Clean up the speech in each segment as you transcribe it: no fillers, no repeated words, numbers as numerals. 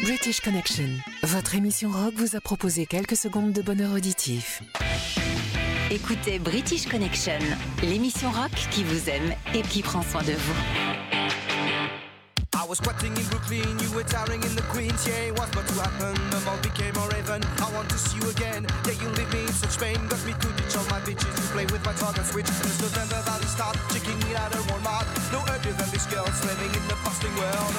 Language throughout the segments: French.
British Connection. Votre émission rock vous a proposé quelques secondes de bonheur auditif. Écoutez British Connection, l'émission rock qui vous aime et qui prend soin de vous. I was squatting in Brooklyn, you were towering in the Queens. Yeah, it was about to happen, the mall became a raven. I want to see you again, yeah, you leave me in such pain. Got me to ditch all my bitches, to play with my target switch. This November Valley start, checking it out at Walmart. No earlier than this girl, living in the bustling world.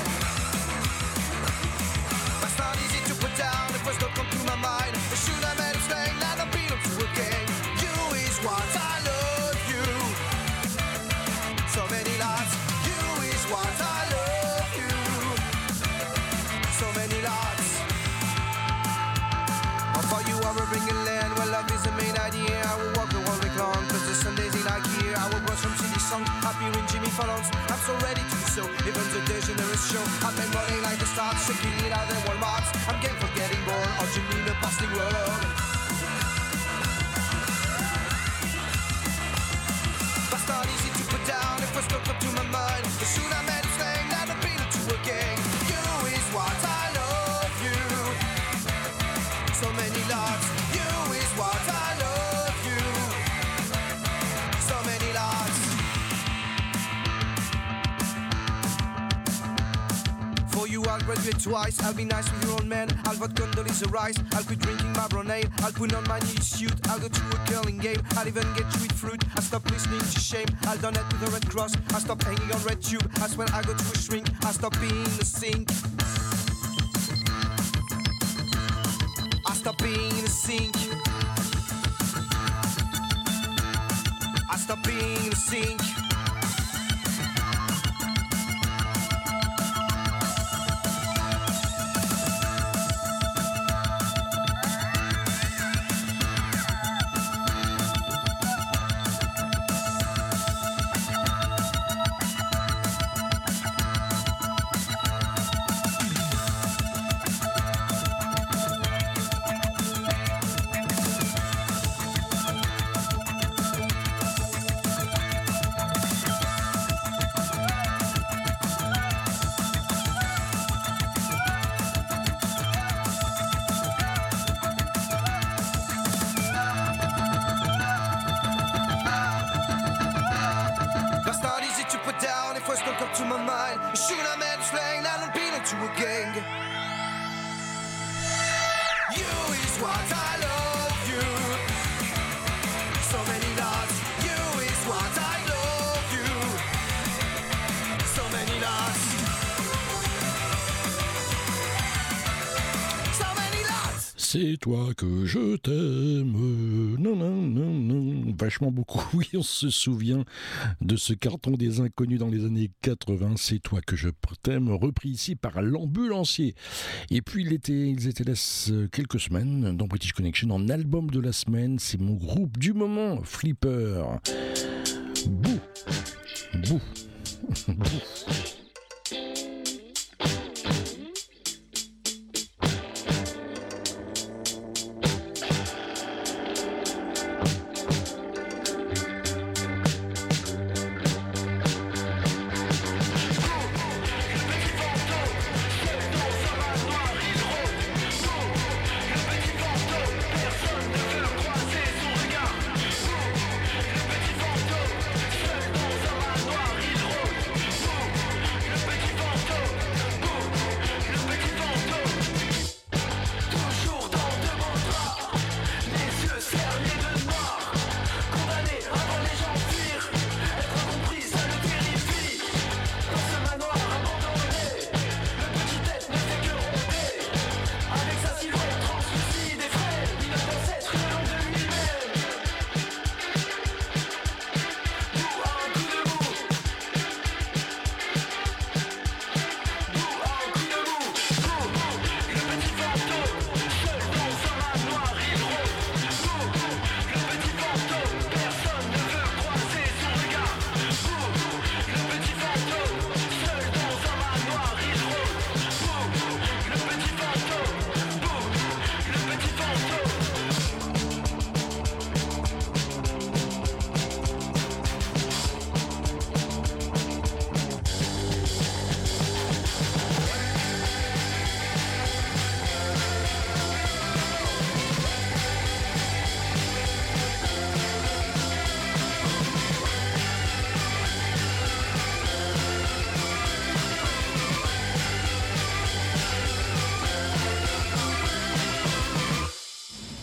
That's not easy to put down, it first don't come to my mind. I should have made him stay, now I'm being up to a gang. You is what I love you. So many lies, you is what I love you. So many lots. How far you are a ringing land where love is the main idea. I will walk the whole week long, cause the Sundays in IKEA. I will brush from CD songs, happy in Jimmy Fallon's. I'm so ready to do so, even the days in the show. I've been running like the stars, shaking it out in Walmart. I'm game for getting bored, or you need a bustling world. That's not easy to put down, if I stuck up to my mind. The shoot I made him slang, now the beat to a gang. You is what I love you. So many lots, you is what I love you. So many lots. For you I'll graduate twice, I'll be nice with your own man. I'll vote Condoleezza Rice, I'll quit drinking my Bronade. I'll put on my new suit, I'll go to a curling game. I'll even get you with fruit, I'll stop listening to shame. I'll donate to the Red Cross, I'll stop hanging on Red Tube. I swear I'll go to a shrink, I'll stop being in the sink. I'll stop being in the sink. I'll stop being in the sink. To my mind, shoot a man slang, now I'm being to a gang. You is what I love you. So many lots, you is what I love you. So many lots. So many lots. C'est toi que je t'aime. Non, non, non, non. Vachement beaucoup. Oui, on se souvient de ce carton des Inconnus dans les années 80. C'est toi que je t'aime. Repris ici par l'Ambulancier. Et puis, ils étaient là quelques semaines dans British Connection en album de la semaine. C'est mon groupe du moment, Flipper. Bouh. Bouh. Bouh.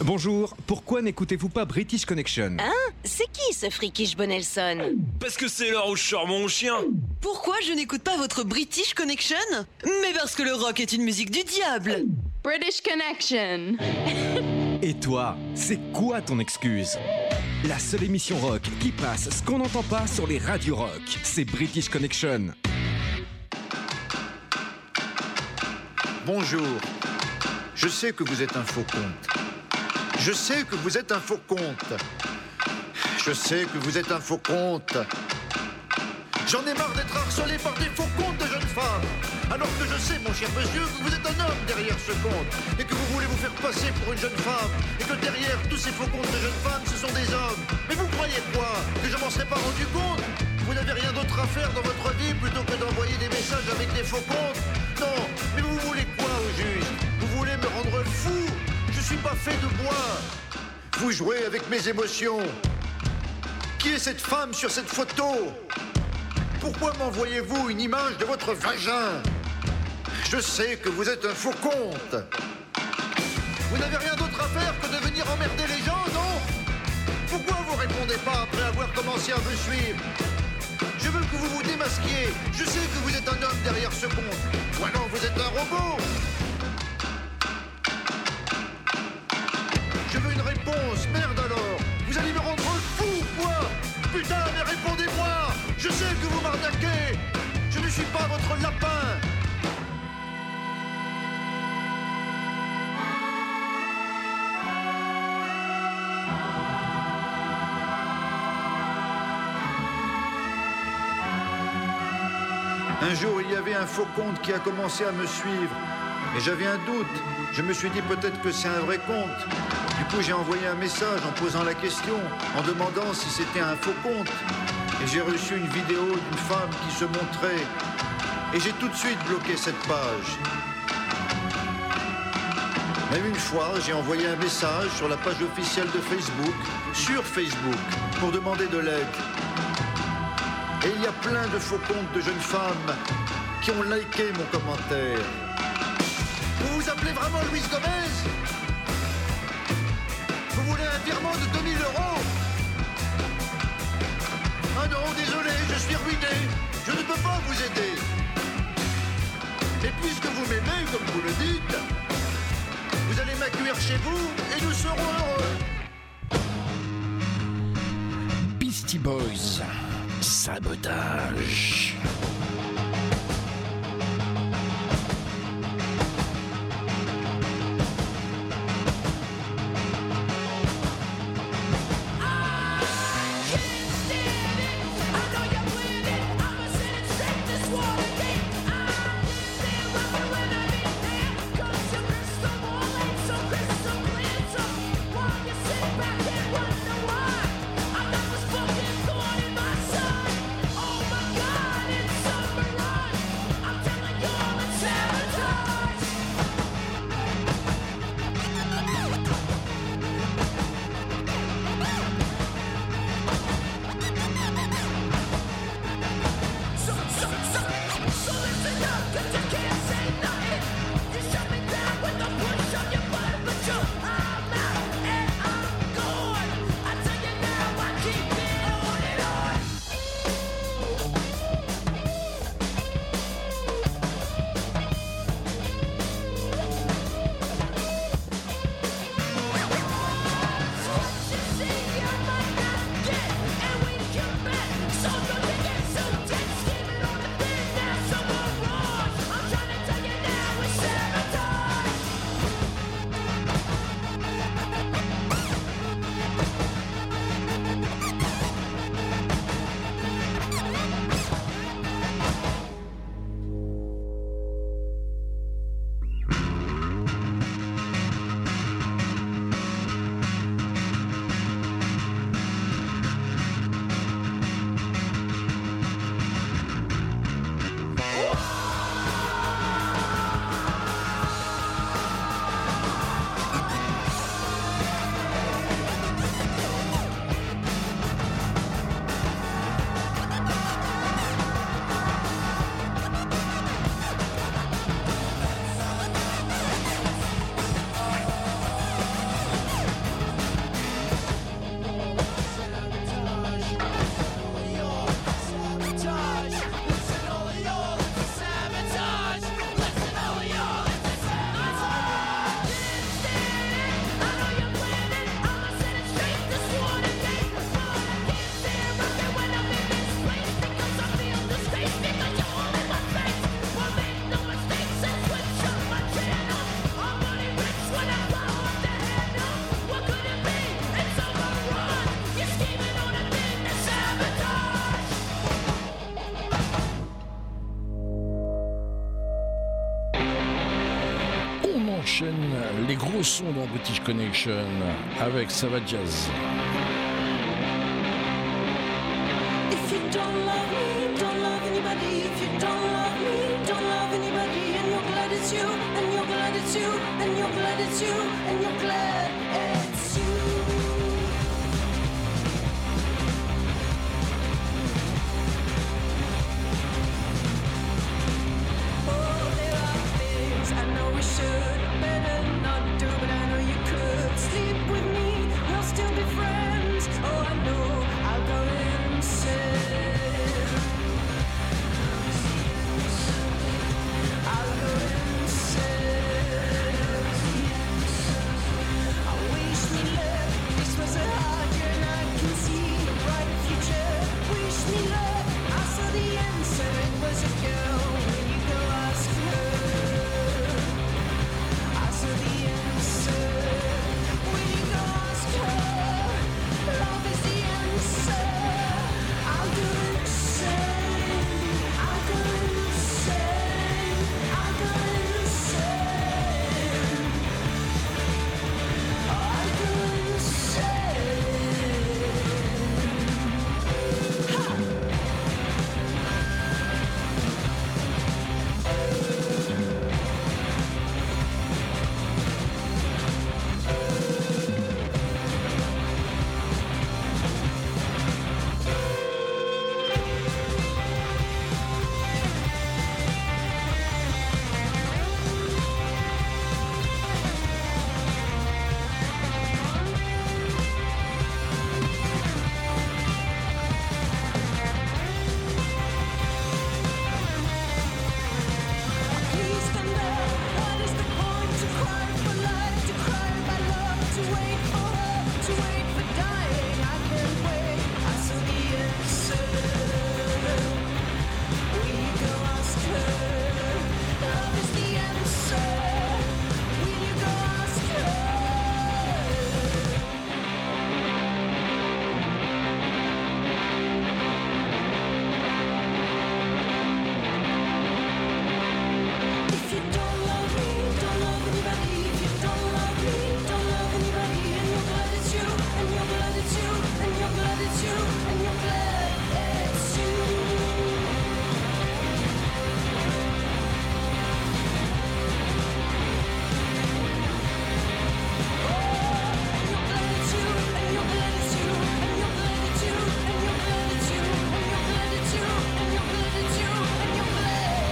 Bonjour, pourquoi n'écoutez-vous pas British Connection ? Hein ? C'est qui ce Freakish Bonelson ? Parce que c'est l'heure où je sors mon chien. Pourquoi je n'écoute pas votre British Connection ? Mais parce que le rock est une musique du diable. British Connection. Et toi, c'est quoi ton excuse ? La seule émission rock qui passe ce qu'on n'entend pas sur les radios rock, c'est British Connection. Bonjour. Je sais que vous êtes un faux compte. Je sais que vous êtes un faux compte. Je sais que vous êtes un faux compte. J'en ai marre d'être harcelé par des faux comptes de jeunes femmes. Alors que je sais, mon cher monsieur, que vous êtes un homme derrière ce compte. Et que vous voulez vous faire passer pour une jeune femme. Et que derrière tous ces faux comptes de jeunes femmes, ce sont des hommes. Mais vous croyez quoi ? Que je m'en serais pas rendu compte ? Vous n'avez rien d'autre à faire dans votre vie plutôt que d'envoyer des messages avec des faux comptes ? Non, mais vous voulez quoi au juste ? Vous voulez me rendre fou ? Je suis pas fait de bois. Vous jouez avec mes émotions. Qui est cette femme sur cette photo ? Pourquoi m'envoyez-vous une image de votre vagin ? Je sais que vous êtes un faux compte. Vous n'avez rien d'autre à faire que de venir emmerder les gens, non ? Pourquoi vous répondez pas après avoir commencé à me suivre ? Je veux que vous vous démasquiez. Je sais que vous êtes un homme derrière ce compte. Ou alors vous êtes un robot. Je veux une réponse, merde alors. Vous allez me rendre fou, quoi ? Putain, mais répondez-moi. Je sais que vous m'arnaquez. Je ne suis pas votre lapin. Un jour, il y avait un faux compte qui a commencé à me suivre. Et j'avais un doute. Je me suis dit peut-être que c'est un vrai compte. Du coup, j'ai envoyé un message en posant la question, en demandant si c'était un faux compte. Et j'ai reçu une vidéo d'une femme qui se montrait. Et j'ai tout de suite bloqué cette page. Mais une fois, j'ai envoyé un message sur la page officielle de Facebook, sur Facebook, pour demander de l'aide. Et il y a plein de faux comptes de jeunes femmes qui ont liké mon commentaire. Vous vous appelez vraiment Louise Gomez ? Vous voulez un virement de 2000 €? Ah non, désolé, je suis ruiné. Je ne peux pas vous aider. Et puisque vous m'aimez, comme vous le dites, vous allez m'accueillir chez vous et nous serons heureux. Beastie Boys, Sabotage. Oh my God, it's enchaîne les gros sons dans British Connection avec Savage Jazz. If you don't love me, don't love anybody. If you don't love me, don't love anybody. And you're glad it's you, and you're glad it's you, and you're glad it's you, and you're glad it's you. Oh, there are things I know we should better not do, but I know you could sleep with me. We'll still be friends. Oh, I know I'll go insane. I'll go insane. I wish me luck. This was a hard year and I can see a bright future. Wish me luck. I saw the answer. It was a girl. When you go ask her, I saw the answer. When you go ask her, love is the answer. I'll go insane. I'll go insane. I'll go insane. I'll go insane. Please stand up. What is the point to cry for life, to cry about love, to wait for her, to wait for dying? I can't wait. I saw the answer. Will you go ask her? Love is the answer. Will you go ask her? If you don't love me, don't love anybody. If you don't love me, don't love anybody. And you're glad it's you, and you're glad it's you, and you're glad it's you, and you're glad it's you. And you're glad it's you, and you're glad it's you, and you're glad it's you, and you're glad it's you, and you're glad it's you, and you're glad it's you, and you're glad.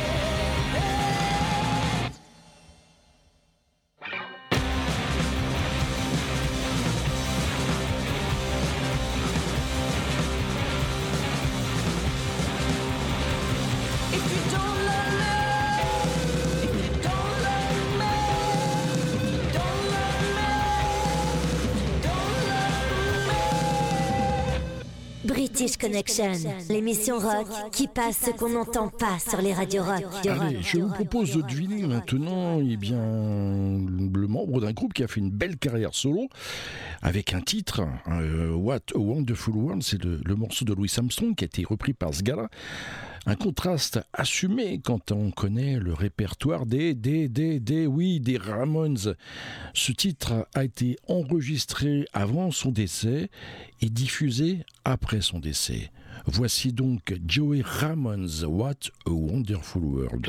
If you don't love me, if you don't love me, if you don't love me, don't love me. British Connection, l'émission rock qui passe ce qu'on n'entend pas sur les radios rock. Allez, je vous propose de deviner maintenant le membre d'un groupe qui a fait une belle carrière solo avec un titre, What a Wonderful World, c'est le morceau de Louis Armstrong qui a été repris par ce gars-là. Un contraste assumé quand on connaît le répertoire des Ramones. Ce titre a été enregistré avant son décès et diffusé après son décès. Voici donc Joey Ramone's What a Wonderful World.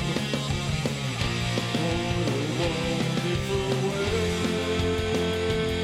Wonderful world.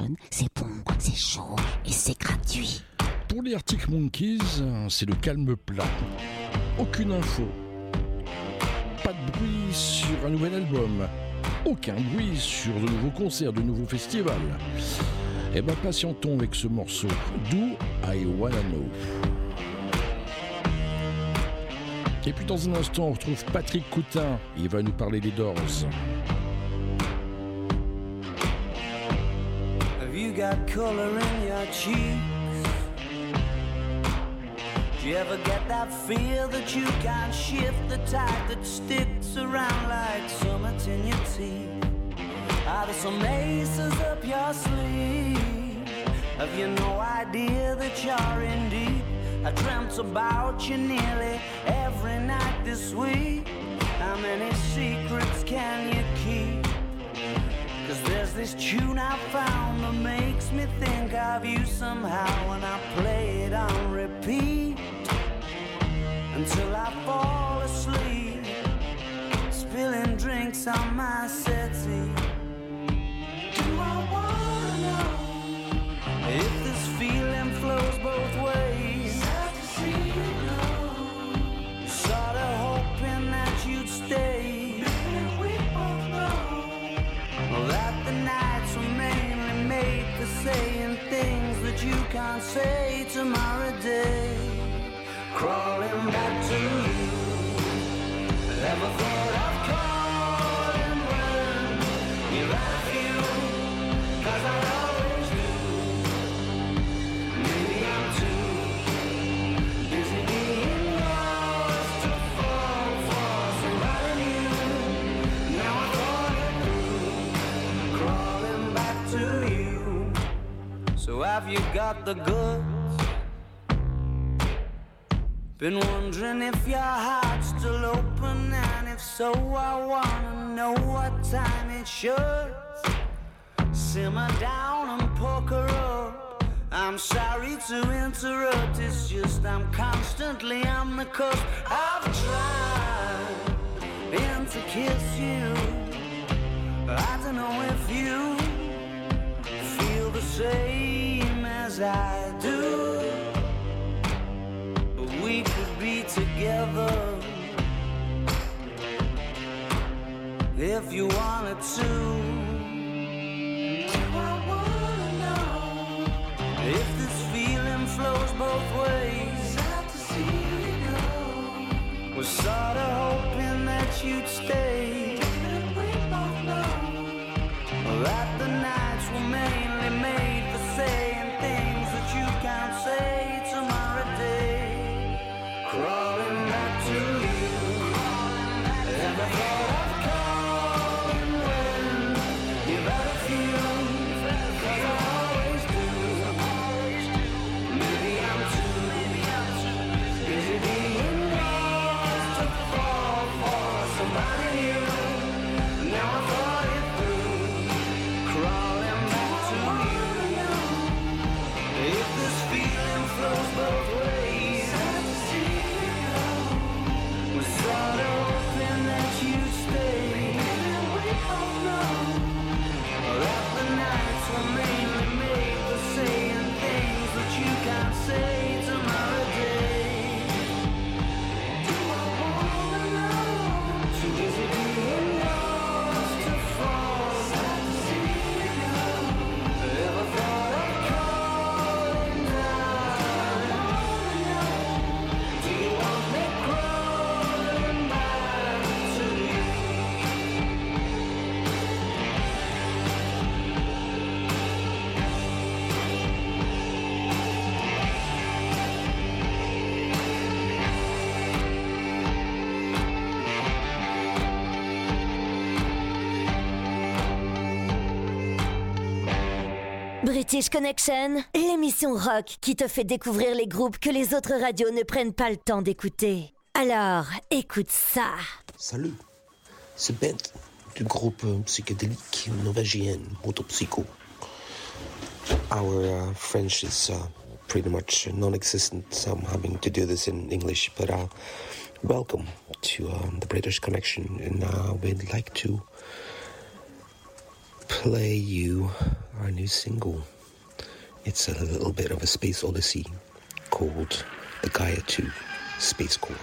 Connection, c'est bon, c'est chaud et c'est gratuit. Pour les Arctic Monkeys, c'est le calme plat. Aucune info. Pas de bruit sur un nouvel album. Aucun bruit sur de nouveaux concerts, de nouveaux festivals. Eh ben patientons avec ce morceau. Do I Wanna Know. Et puis dans un instant, on retrouve Patrick Coutin. Il va nous parler des Doors. Have you got color in your cheeks? Do you ever get that feel that you can't shift, the tide that sticks around like summit in your teeth? Are there some aces up your sleeve? Have you no idea that you're in deep? I dreamt about you nearly every night this week. How many secrets can you keep? 'Cause there's this tune I found that makes me think of you somehow, and I play it on repeat until I fall asleep, spilling drinks on my settee. Do I wanna know if this feeling flows both ways? Sad to see you go. Sorta hoping that you'd stay. Maybe we both know that the nights were mainly made for saying things that you can't say tomorrow day. Crawling back to you. Never thought of calling when you're at you, 'cause I always do. Maybe I'm too busy being lost to fall for somebody new. Now I thought it through, crawling back to you. So have you got the goods? Been wondering if your heart's still open, and if so, I wanna know what time it should. Simmer down and poker up. I'm sorry to interrupt, it's just I'm constantly on the cusp. I've tried and to kiss you. I don't know if you feel the same as I do. We could be together if you wanted to. I wanna know if this feeling flows both ways. Sad to see you go. Was sorta hoping that you'd stay. And we both know that the nights were mainly made for saying things that you can't say tomorrow day. Crawling back to you. Never thought of calling when you're out of you, 'cause I always do. Maybe I'm too busy being lost to fall for somebody new. Now I thought it through, crawling back to you. If this feeling flows both ways, sorta hoping that you'd stay. And we both know that the nights were mainly made for saying things that you can't say tomorrow day. Do I wanna know? Too busy being lost to fall. Sad to see you go. Ever thought of calling down? Do you want me crying? British Connection, l'émission rock qui te fait découvrir les groupes que les autres radios ne prennent pas le temps d'écouter. Alors, écoute ça. Salut, c'est Ben du groupe psychédélique norvégien Motopsycho. Our French is pretty much non-existent, so I'm having to do this in English, but welcome to the British Connection, and we'd like to play you our new single. It's a little bit of a space odyssey called the Gaia 2 Space Core.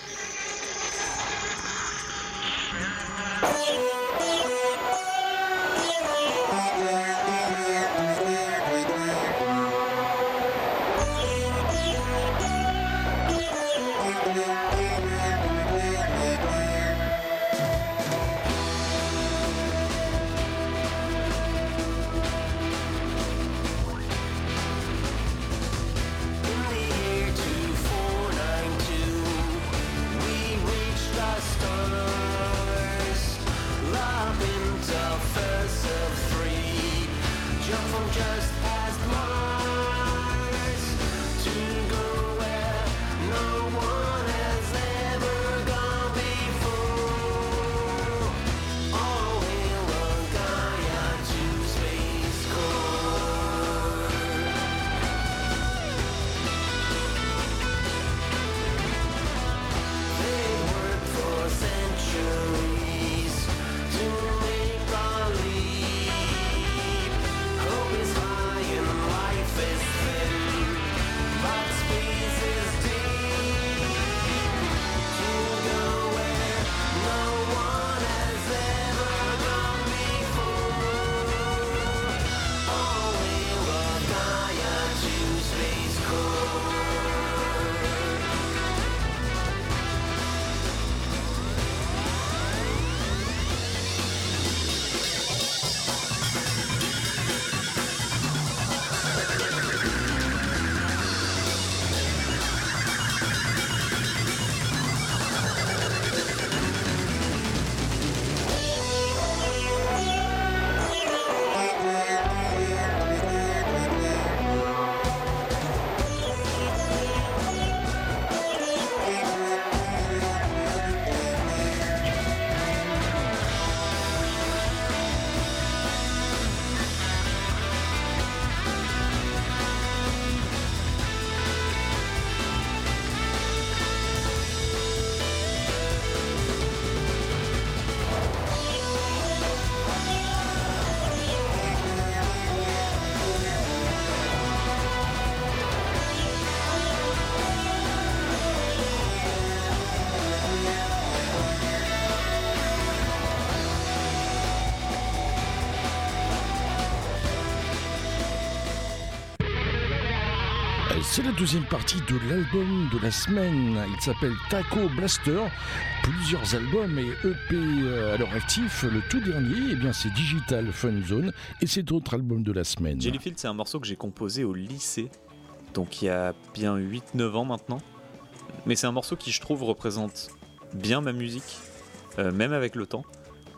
C'est la deuxième partie de l'album de la semaine. Il s'appelle Taco Blaster. Plusieurs albums et EP à leur actif. Le tout dernier, c'est Digital Fun Zone. Et c'est notre album de la semaine. Jellyfield, c'est un morceau que j'ai composé au lycée. Donc il y a bien 8-9 ans maintenant. Mais c'est un morceau qui, je trouve, représente bien ma musique. Même avec le temps.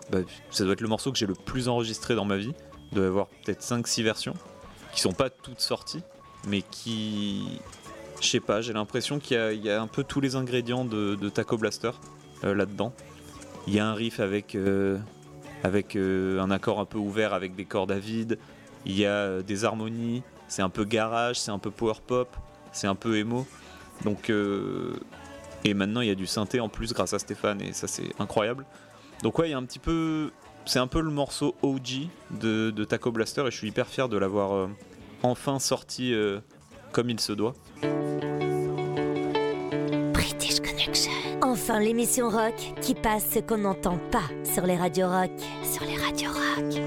Ça doit être le morceau que j'ai le plus enregistré dans ma vie. Il doit y avoir peut-être 5-6 versions. Qui sont pas toutes sorties. Mais qui, je sais pas, j'ai l'impression qu'il y a un peu tous les ingrédients de Taco Blaster là-dedans. Il y a un riff avec un accord un peu ouvert avec des cordes à vide. Il y a des harmonies, c'est un peu garage, c'est un peu power pop, c'est un peu emo. Donc, et maintenant il y a du synthé en plus grâce à Stéphane et ça c'est incroyable. Donc ouais, il y a un petit peu, c'est un peu le morceau OG de Taco Blaster et je suis hyper fier de l'avoir enfin sorti comme il se doit. British Connection. Enfin l'émission rock qui passe ce qu'on n'entend pas sur les radios rock. Sur les radios rock.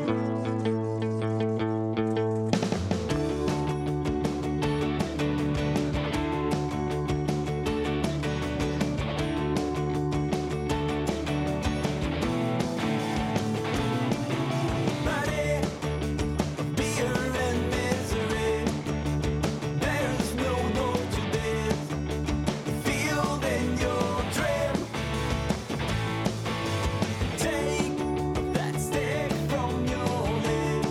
Take that stick from your lips.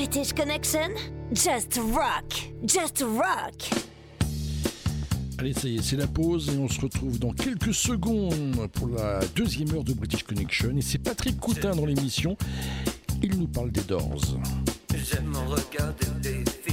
British Connection, just rock, just rock. Allez, ça y est, c'est la pause et on se retrouve dans quelques secondes pour la deuxième heure de British Connection. Et c'est Patrick Coutin dans l'émission. Il nous parle des Doors. J'aime regarder des